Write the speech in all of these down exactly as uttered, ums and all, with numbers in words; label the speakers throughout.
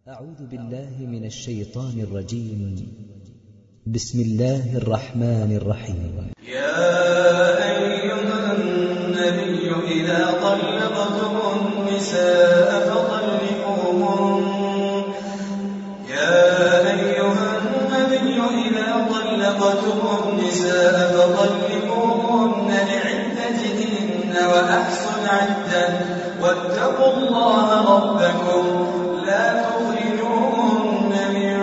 Speaker 1: أعوذ بالله من الشيطان الرجيم. بسم الله الرحمن الرحيم.
Speaker 2: يا أيها النبي إذا طلقتم النساء فطلقوهن يا أيها النبي إذا طلقتم النساء فطلقوهن لعدتهن وأحصوا العدة واتقوا الله ربكم لا تخرجوهن من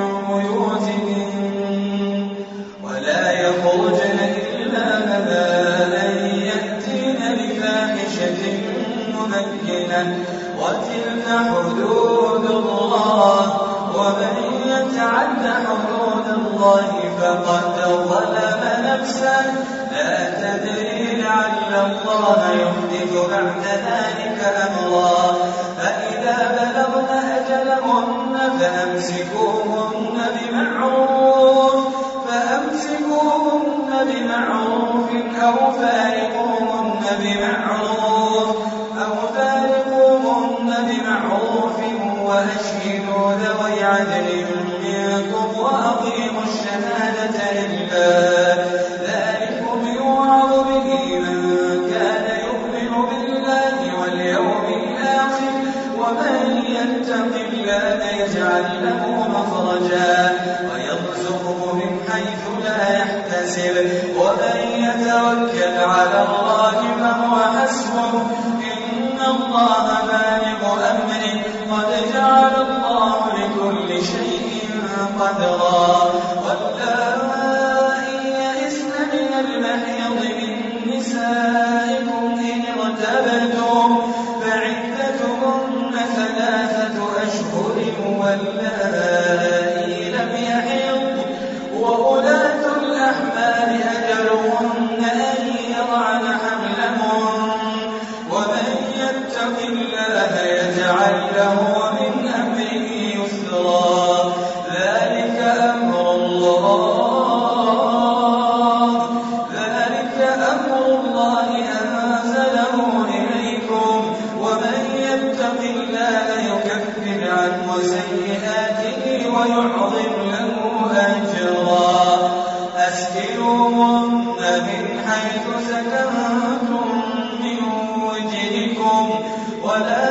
Speaker 2: بيوتهن ولا يخرجن إلا أن يأتين بفاحشة مبينة وتلك حدود الله ومن يتعد حدود الله فقد ظلم نفسه لا تدري لعل الله يحدث بعد ذلك أمرا فإذا بلغن أجلهن فأمسكوهن بمعروف فأمسكوهن بمعروف أو فارقوهن بمعروف أو فارقوهن بمعروف وأشهدوا ذوي عدل منكم وأقيموا الشهادة لله ذلكم يوعظ به من كان يؤمن بالله واليوم الآخر ومن يتق الله يجعل له مخرجا ويرزقه من حيث لا يحتسب ومن يتوكل على الله فهو حسبه إن الله بالغ أمره قد جعل الله لكل شيء قدرا واللائي يئسن من المحيض من نسائكم إن ارتبتم فعدتهن ثلاثة أشهر واللائي لم يحضن وأولاة الأحمال أجلهن أن يضعن حملهن ومن يتق الله يجعل له من أمره يسرا ذلك أمر الله ذلك أمر الله أنزله إليكم ومن يتق الله يكفر عنه سيئاته ويعظم له أجرا أسكنوهن من حيث سكنتم من وجدكم ولا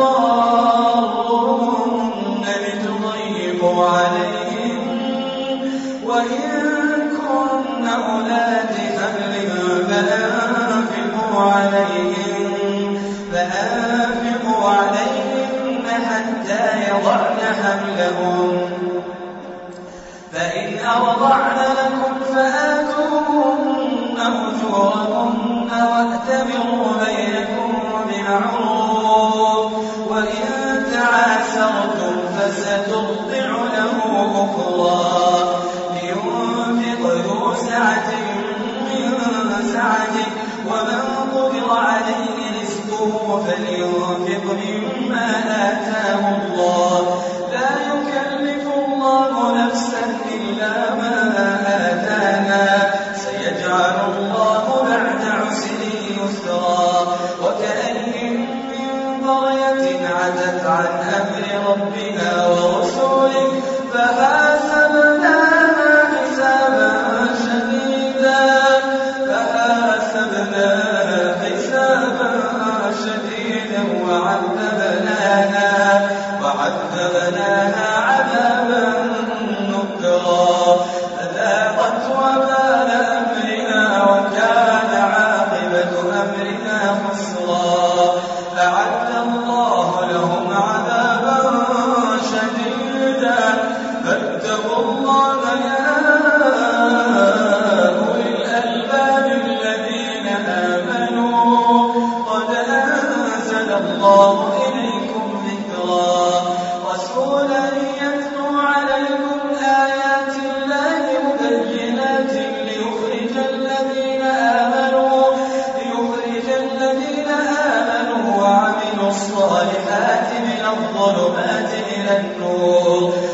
Speaker 2: تضاروهن لتضيقوا عليهم وإن كن أولاد حمل فأنفقوا عليهم فأنفقوا عليهن حتى يضعن حملهن فإن أرضعن لكم فآتوهن أجورهن وأتمروا بينكم بمعروف وإن تعاسرتم فسترضع له أخرى لينفق ذو سعة من سعته ومن قدر عليه رزقه فلينفق مما آتاه الله لا يكلف الله نفسا إلا ما آتاها سيجعل الله بعد عسر يسرا وكأين من قرية عتت عن أمر ربها ورسوله فحاسبناها حسابا شديدا فحاسبناها حسابا شديدا وعذبناها وعذبناها عذابا نكرا فذاقت وبال أمرنا وكان عاقبة أمرنا خسرا أعد الله لهم عذابا شديدا فاتقوا الله يا أولي الألباب الذين آمنوا قد أنزل الله إليكم ذكرا رسولا يتلو عليكم آيات الله مبينات ليخرج الذين آمنوا ليخرج الذين آمنوا وعملوا الصالحات من الظلمات إلى النور